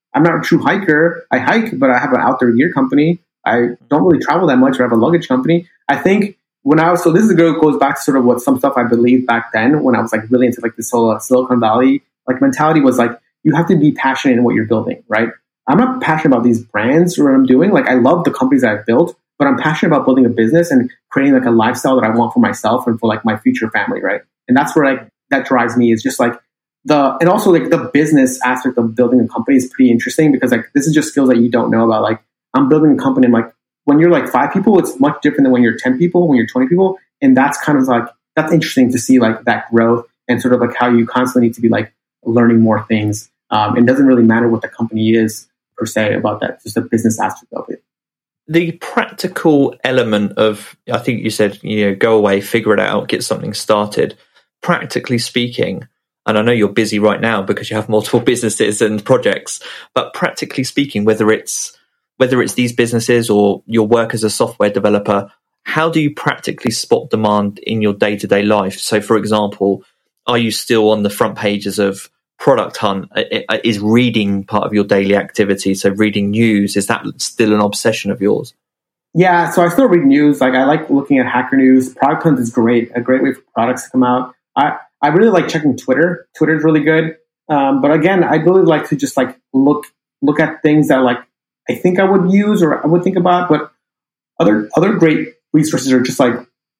a true hiker. I hike, but I have an outdoor gear company. I don't really travel that much, or I have a luggage company. I think so this goes back to sort of what some stuff I believed back then when I was like really into like this whole Silicon Valley like mentality was like, you have to be passionate in what you're building, right? I'm not passionate about these brands or what I'm doing. Like I love the companies that I've built, but I'm passionate about building a business and creating like a lifestyle that I want for myself and for like my future family, right? And that's where like that drives me, is just like and also like the business aspect of building a company is pretty interesting, because like this is just skills that you don't know about. Like I'm building a company and like when you're like 5 people, it's much different than when you're 10 people, when you're 20 people. And that's kind of like, that's interesting to see like that growth and sort of like how you constantly need to be like learning more things. It doesn't really matter what the company is per se about that, just the business aspect of it. The practical element of, I think you said, go away, figure it out, get something started. Practically speaking, and I know you're busy right now because you have multiple businesses and projects, but practically speaking, whether it's these businesses or your work as a software developer, how do you practically spot demand in your day-to-day life? So, for example, are you still on the front pages of Product Hunt? Is reading part of your daily activity? So reading news, is that still an obsession of yours? Yeah, so I still read news. Like I like looking at Hacker News. Product Hunt is great, a great way for products to come out. I really like checking Twitter. Twitter is really good. But again, I really like to just like look at things that like I think I would use or I would think about. But other great resources are just like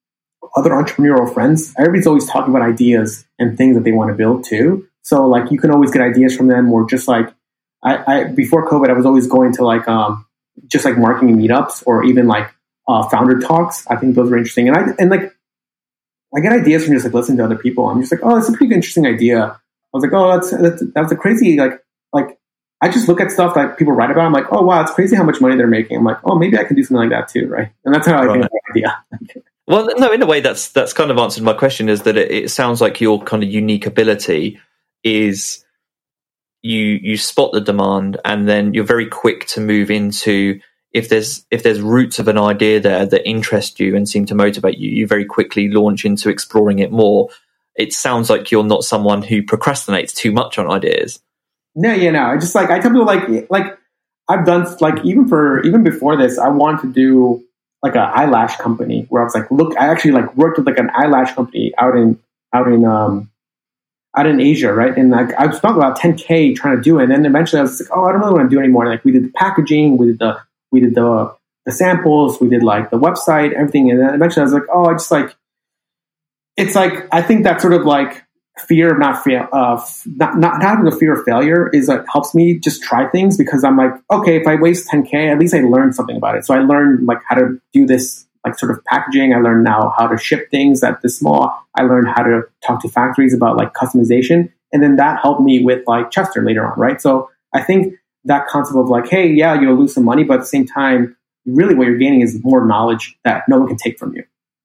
other entrepreneurial friends. Everybody's always talking about ideas and things that they want to build too. So like you can always get ideas from them, or just like I before COVID, I was always going to like just like marketing meetups or even like founder talks. I think those are interesting. And I get ideas from just like listening to other people. I'm just like, oh, it's a pretty interesting idea. I was like, oh, that's a crazy, like I just look at stuff that people write about. I'm like, oh, wow, it's crazy how much money they're making. I'm like, oh, maybe I can do something like that too, right? And that's how I think of the idea. Well, no, in a way, that's kind of answered my question, is that it sounds like your kind of unique ability is you spot the demand, and then you're very quick to move into, if there's roots of an idea there that interest you and seem to motivate you, you very quickly launch into exploring it more. It sounds like you're not someone who procrastinates too much on ideas. No. I just I tell people like I've done even before this, I wanted to do like an eyelash company where I was like, look, I actually like worked with like an eyelash company out in Asia, right? And like I spent about $10K trying to do it, and then eventually I was like, oh, I don't really want to do it anymore. And, like we did the packaging, we did the samples, we did like the website, everything, and then eventually I was like, oh, I just like, it's like I think that sort of like fear of not having a fear of failure is like helps me just try things, because I'm like, okay, if I waste $10K, at least I learned something about it. So I learned like how to do this like sort of packaging. I learned now how to ship things that this small. I learned how to talk to factories about like customization, and then that helped me with like Chester later on, right? So I think that concept of like, hey, yeah, you'll lose some money, but at the same time, really what you're gaining is more knowledge that no one can take from you.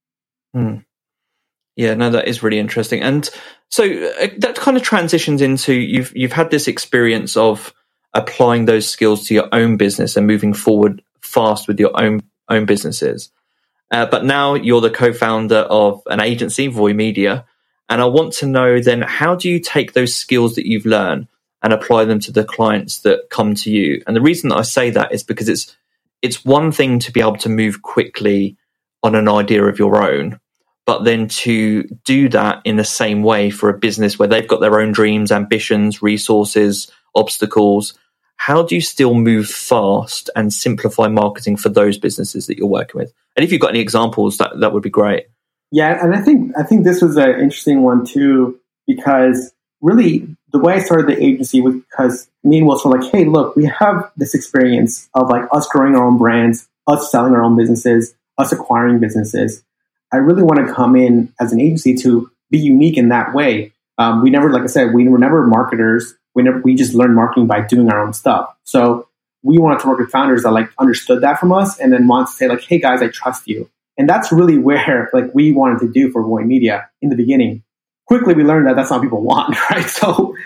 Yeah, no, that is really interesting. And so that kind of transitions into you've had this experience of applying those skills to your own business and moving forward fast with your own businesses. But now you're the co-founder of an agency, Voy Media. And I want to know then, how do you take those skills that you've learned and apply them to the clients that come to you? And the reason that I say that is because it's one thing to be able to move quickly on an idea of your own, but then to do that in the same way for a business where they've got their own dreams, ambitions, resources, obstacles. How do you still move fast and simplify marketing for those businesses that you're working with? And if you've got any examples, that would be great. Yeah, and I think this was an interesting one too, because really the way I started the agency was because me and Wilson were like, hey, look, we have this experience of like us growing our own brands, us selling our own businesses, us acquiring businesses. I really want to come in as an agency to be unique in that way. We never, like I said, we were never marketers. We just learned marketing by doing our own stuff. So we wanted to work with founders that like understood that from us, and then wanted to say like, hey guys, I trust you. And that's really where like we wanted to do for Voy Media in the beginning. Quickly, we learned that that's not what people want, right? So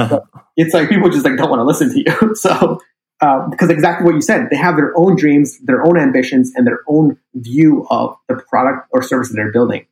it's like people just like don't want to listen to you. So because exactly what you said, they have their own dreams, their own ambitions, and their own view of the product or service that they're building.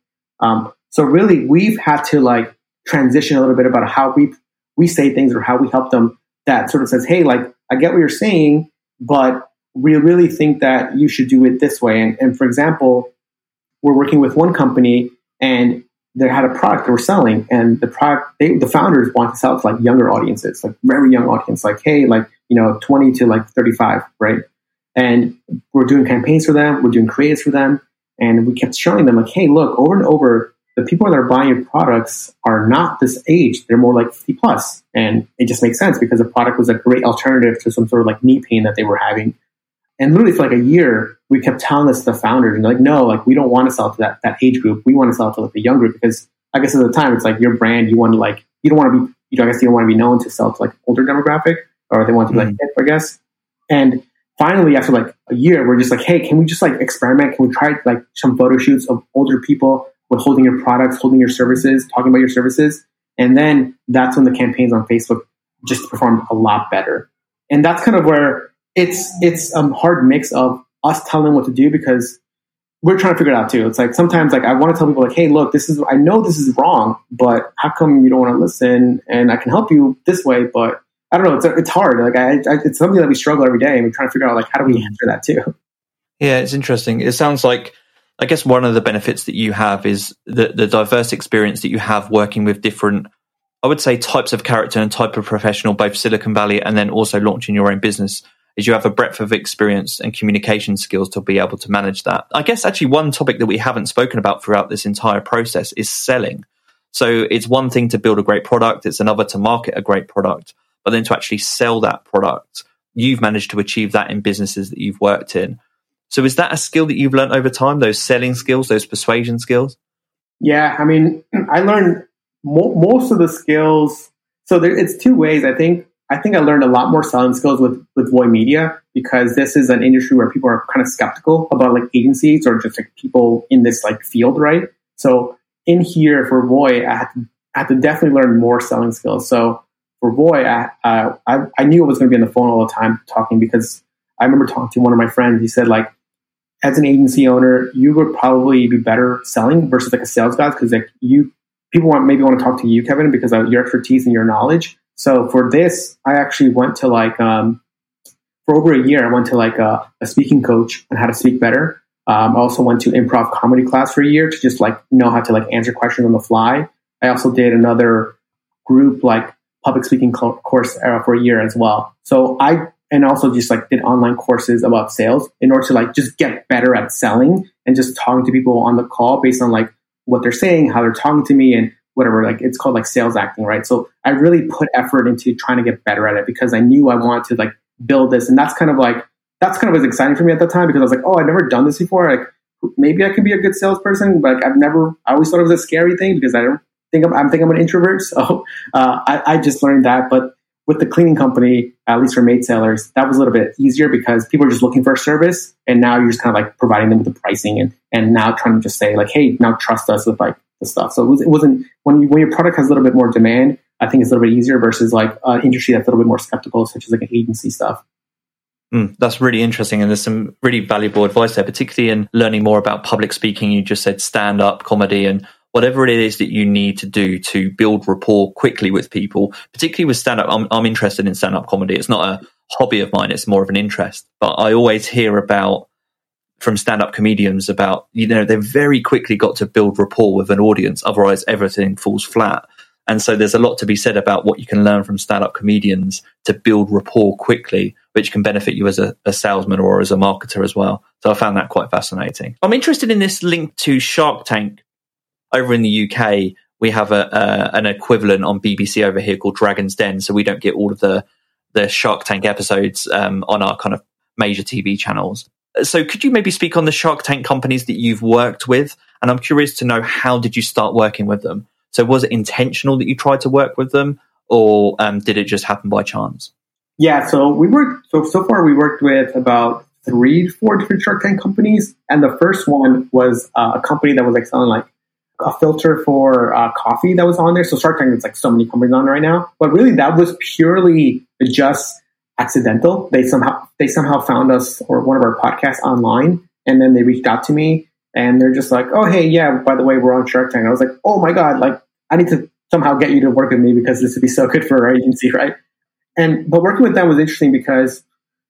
So really, we've had to like transition a little bit about how we say things or how we help them. That sort of says, hey, like I get what you're saying, but we really think that you should do it this way. And for example, we're working with one company, and they had a product they were selling, and the product the founders want to sell to like younger audiences, like very young audience, like hey, like 20 to like 35, right? And we're doing campaigns for them, we're doing creatives for them, and we kept showing them like, hey, look, over and over, the people that are buying your products are not this age; they're more like 50 plus, and it just makes sense because the product was a great alternative to some sort of like knee pain that they were having. And literally for like a year, we kept telling this to the founders, and they're like, no, like we don't want to sell to that age group. We want to sell to like the young group, because I guess at the time it's like your brand, you want to like, you don't want to be, I guess you don't want to be known to sell to like older demographic, or they want to be like hip, I guess. And finally, after like a year, we're just like, hey, can we just like experiment? Can we try like some photo shoots of older people with holding your products, holding your services, talking about your services? And then that's when the campaigns on Facebook just performed a lot better. And that's kind of where it's a hard mix of us telling them what to do, because we're trying to figure it out too. It's like sometimes like I want to tell people like, hey, look, I know this is wrong, but how come you don't want to listen? And I can help you this way, but I don't know. It's hard. Like it's something that we struggle every day, and we're trying to figure out like how do we answer that too. Yeah, it's interesting. It sounds like, I guess one of the benefits that you have is the diverse experience that you have working with different, I would say, types of character and type of professional, both Silicon Valley and then also launching your own business. Is you have a breadth of experience and communication skills to be able to manage that. I guess actually one topic that we haven't spoken about throughout this entire process is selling. So it's one thing to build a great product, it's another to market a great product, but then to actually sell that product, you've managed to achieve that in businesses that you've worked in. So is that a skill that you've learned over time, those selling skills, those persuasion skills? Yeah, I mean, I learned most of the skills. So it's two ways. I think I learned a lot more selling skills with Voy Media, because this is an industry where people are kind of skeptical about like agencies or just like people in this like field, right? So in here for Voy, I had to definitely learn more selling skills. So for Voy, I knew I was going to be on the phone all the time talking, because I remember talking to one of my friends. He said, like, as an agency owner, you would probably be better selling versus like a sales guy, because like people maybe want to talk to you, Kevin, because of your expertise and your knowledge. So for this, I actually went to like for over a year, I went to like a speaking coach on how to speak better. I also went to improv comedy class for a year to just like know how to like answer questions on the fly. I also did another group like public speaking course for a year as well. So and also just like did online courses about sales in order to like just get better at selling and just talking to people on the call based on like what they're saying, how they're talking to me, and whatever. Like it's called like sales acting, right? So I really put effort into trying to get better at it, because I knew I wanted to like build this. And that's kind of was exciting for me at the time, because I was like, oh, I've never done this before. Like maybe I can be a good salesperson, but I always thought it was a scary thing, because I think I'm an introvert. So I just learned that. But with the cleaning company, at least for maid sailors, that was a little bit easier, because people are just looking for a service, and now you're just kind of like providing them with the pricing and now trying to just say like, hey, now trust us with like the stuff. So it wasn't when your product has a little bit more demand, I think it's a little bit easier versus like an industry that's a little bit more skeptical, such as like an agency stuff. That's really interesting. And there's some really valuable advice there, particularly in learning more about public speaking. You just said stand-up comedy and whatever it is that you need to do to build rapport quickly with people, particularly with stand-up. I'm interested in stand-up comedy. It's not a hobby of mine. It's more of an interest. But I always hear from stand-up comedians about, they've very quickly got to build rapport with an audience. Otherwise, everything falls flat. And so there's a lot to be said about what you can learn from stand-up comedians to build rapport quickly, which can benefit you as a salesman or as a marketer as well. So I found that quite fascinating. I'm interested in this link to Shark Tank. Over in the UK, we have an equivalent on BBC over here called Dragon's Den, so we don't get all of the Shark Tank episodes on our kind of major TV channels. So could you maybe speak on the Shark Tank companies that you've worked with? And I'm curious to know, how did you start working with them? So was it intentional that you tried to work with them, or did it just happen by chance? Yeah, so so far we worked with about 3 to 4 different Shark Tank companies. And the first one was a company that was like selling like a filter for coffee that was on there. So Shark Tank, there's like so many companies on right now, but really that was purely just accidental. They somehow found us or one of our podcasts online, and then they reached out to me, and they're just like, oh, hey, yeah, by the way, we're on Shark Tank. And I was like, oh my God, like I need to somehow get you to work with me, because this would be so good for our agency, right? But working with them was interesting because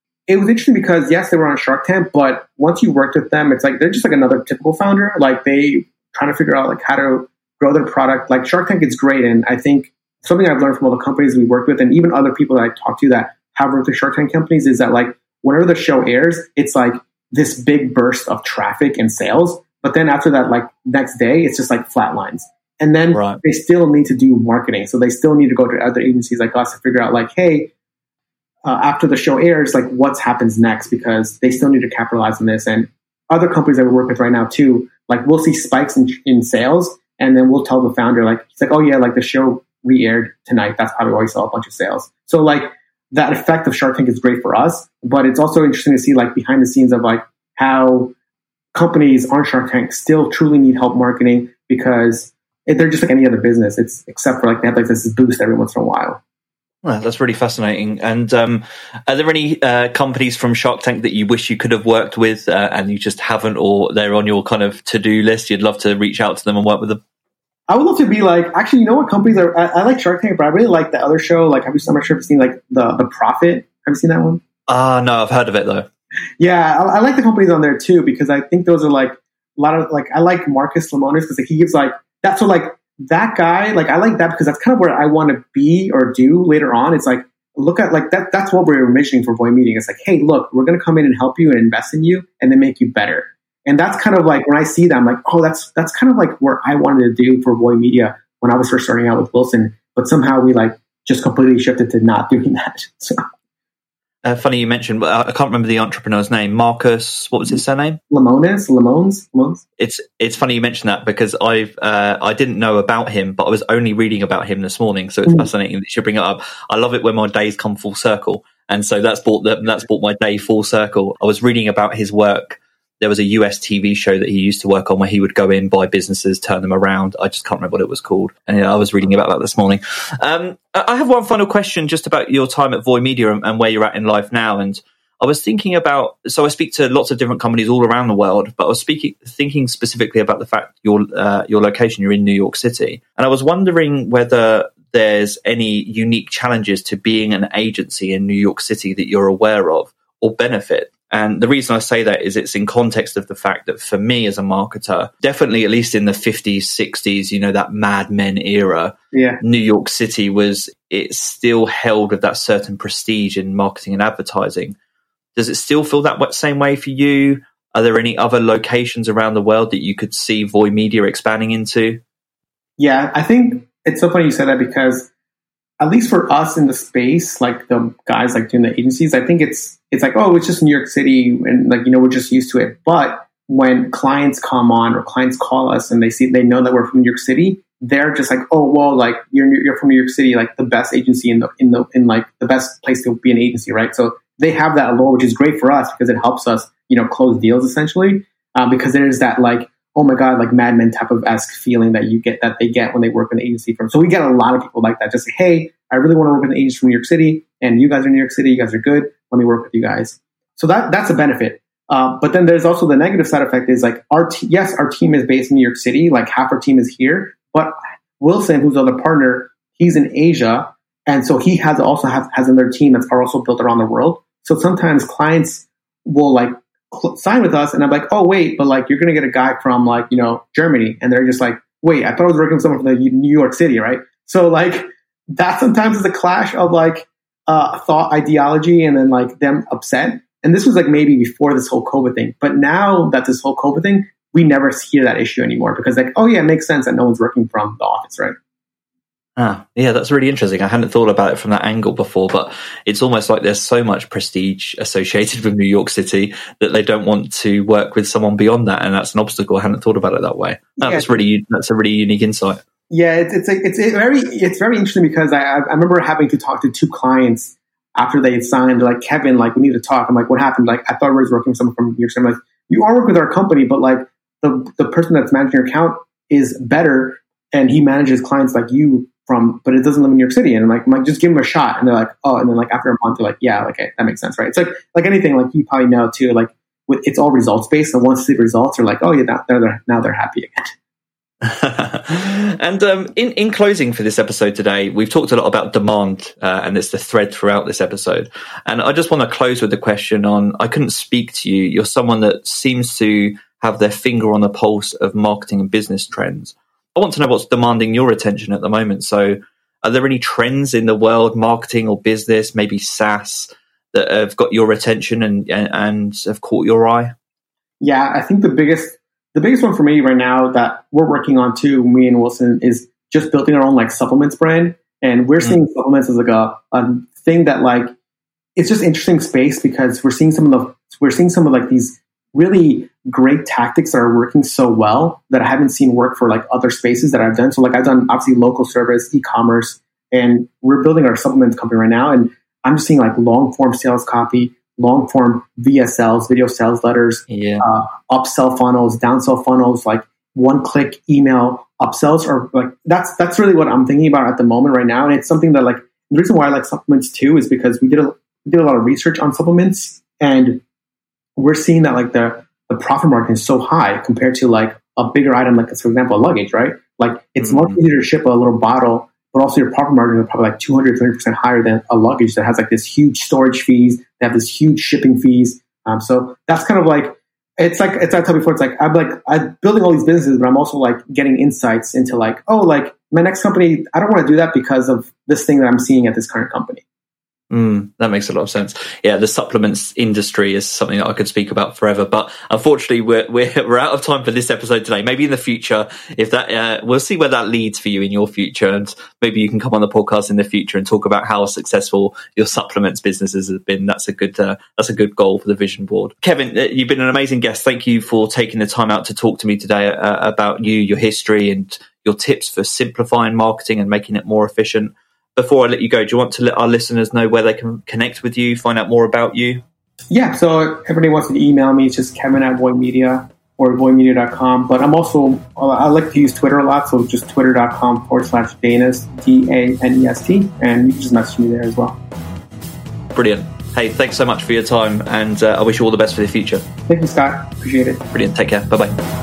yes, they were on Shark Tank, but once you worked with them, it's like they're just like another typical founder. Like they trying to figure out like how to grow their product. Like Shark Tank is great. And I think something I've learned from all the companies we worked with, and even other people that I talk to that have worked with Shark Tank companies, is that like whenever the show airs, it's like this big burst of traffic and sales. But then after that, like next day, it's just like flat lines. And then They still need to do marketing. So they still need to go to other agencies like us to figure out like, hey, after the show airs, like what happens next, because they still need to capitalize on this. And other companies that we work with right now too, like we'll see spikes in sales, and then we'll tell the founder, like, it's like, oh yeah, like the show re-aired tonight. That's probably why we saw a bunch of sales. So like that effect of Shark Tank is great for us, but it's also interesting to see like behind the scenes of like how companies on Shark Tank still truly need help marketing, because they're just like any other business. It's except for like they have like this boost every once in a while. Well, that's really fascinating. And are there any companies from Shark Tank that you wish you could have worked with and you just haven't, or they're on your kind of to-do list? You'd love to reach out to them and work with them? I would love to be like, actually, you know what companies are? I like Shark Tank, but I really like the other show. Like, I'm not sure if you've seen like the Profit. Have you seen that one? No, I've heard of it though. Yeah, I like the companies on there too, because I think those are like a lot of like, I like Marcus Lemonis because like, he gives like, that's what like, that guy, like I like that because that's kind of where I want to be or do later on. It's like, look at like that. That's what we're envisioning for Voy Meeting. It's like, hey, look, we're going to come in and help you and invest in you and then make you better. And that's kind of like when I see that, I'm like, oh, that's kind of like where I wanted to do for Voy Media when I was first starting out with Wilson. But somehow we like just completely shifted to not doing that. So. funny you mentioned, I can't remember the entrepreneur's name. Marcus, what was his surname? Lemonis. It's funny you mentioned that because I didn't know about him, but I was only reading about him this morning. So it's fascinating that you should bring it up. I love it when my days come full circle. And so that's brought my day full circle. I was reading about his work. There was a US TV show that he used to work on where he would go in, buy businesses, turn them around. I just can't remember what it was called. And I was reading about that this morning. I have one final question just about your time at Voy Media and where you're at in life now. And I was thinking about, so I speak to lots of different companies all around the world, but I was thinking specifically about the fact your location, you're in New York City. And I was wondering whether there's any unique challenges to being an agency in New York City that you're aware of or benefit. And the reason I say that is it's in context of the fact that for me as a marketer, definitely at least in the 50s, 60s, that Mad Men era, New York City it still held with that certain prestige in marketing and advertising. Does it still feel that same way for you? Are there any other locations around the world that you could see Voy Media expanding into? Yeah, I think it's so funny you said that because at least for us in the space, like the guys like doing the agencies, I think it's like, oh, it's just New York City and like, we're just used to it. But when clients come on or clients call us and they know that we're from New York City, they're just like, oh, well, like you're from New York City, like the best agency in like the best place to be an agency, right? So they have that allure, which is great for us because it helps us, close deals essentially. Because there's that like, oh my God, like Mad Men type of esque feeling that they get when they work in an agency firm. So we get a lot of people like that. Just like, hey, I really want to work with an agency from New York City, and you guys are in New York City. You guys are good. Let me work with you guys. So that's a benefit. But then there's also the negative side effect is like our team is based in New York City. Like half our team is here, but Wilson, who's the other partner, he's in Asia, and so he has another team that's also built around the world. So sometimes clients will like sign with us, and I'm like, oh wait, but like you're gonna get a guy from like Germany, and they're just like, wait, I thought I was working with someone from New York City, right? So like that sometimes is a clash of like thought ideology, and then like them upset. And this was like maybe before this whole COVID thing, but now that this whole COVID thing, we never hear that issue anymore because like, oh yeah, it makes sense that no one's working from the office, right? Yeah, that's really interesting. I hadn't thought about it from that angle before, but it's almost like there's so much prestige associated with New York City that they don't want to work with someone beyond that, and that's an obstacle. I hadn't thought about it that way. That's a really unique insight. Yeah, it's very interesting because I remember having to talk to two clients after they had signed. They're like, Kevin, like we need to talk. I'm like, what happened? Like I thought I was working with someone from New York City. I'm like, you are working with our company, but like the person that's managing your account is better, and he manages clients like you but it doesn't live in New York City. And I'm like, just give him a shot. And they're like, oh, and then like after a month, they're like, yeah, okay, that makes sense, right? It's like anything, like you probably know too, like it's all results based. And once the results are like, oh yeah, now they're happy again. And in closing for this episode today, we've talked a lot about demand, and it's the thread throughout this episode. And I just want to close with the question on, I couldn't speak to you. You're someone that seems to have their finger on the pulse of marketing and business trends. I want to know what's demanding your attention at the moment. So are there any trends in the world, marketing or business, maybe SaaS, that have got your attention and have caught your eye? Yeah, I think the biggest one for me right now that we're working on too, me and Wilson, is just building our own like supplements brand. And we're seeing supplements as like a thing that like, it's just interesting space because we're seeing some of like these really great tactics that are working so well that I haven't seen work for like other spaces that I've done. So like I've done obviously local service, e-commerce, and we're building our supplements company right now. And I'm just seeing like long form sales copy, long form VSLs, video sales letters, upsell funnels, downsell funnels, like one-click email upsells, or like that's really what I'm thinking about at the moment right now. And it's something that like the reason why I like supplements too is because we did a lot of research on supplements, and we're seeing that like the profit margin is so high compared to like a bigger item, like for example, a luggage, right? Like it's much easier to ship a little bottle, but also your profit margin is probably like 200-300% higher than a luggage that has like this huge storage fees, they have this huge shipping fees. So that's kind of like, it's like I told before, it's like I'm building all these businesses, but I'm also like getting insights into like, oh, like my next company, I don't want to do that because of this thing that I'm seeing at this current company. That makes a lot of sense. Yeah, the supplements industry is something that I could speak about forever, but unfortunately, we're out of time for this episode today. Maybe in the future, if that we'll see where that leads for you in your future, and maybe you can come on the podcast in the future and talk about how successful your supplements businesses have been. That's a good goal for the Vision Board. Kevin, you've been an amazing guest. Thank you for taking the time out to talk to me today about you, your history, and your tips for simplifying marketing and making it more efficient. Before I let you go, do you want to let our listeners know where they can connect with you, find out more about you? Yeah, so if everybody wants to email me, it's just Kevin@VoidMedia or voidmedia.com. But I like to use Twitter a lot, so just twitter.com/Danest, DANEST, and you can just message me there as well. Brilliant. Hey, thanks so much for your time, and I wish you all the best for the future. Thank you, Scott. Appreciate it. Brilliant. Take care. Bye-bye.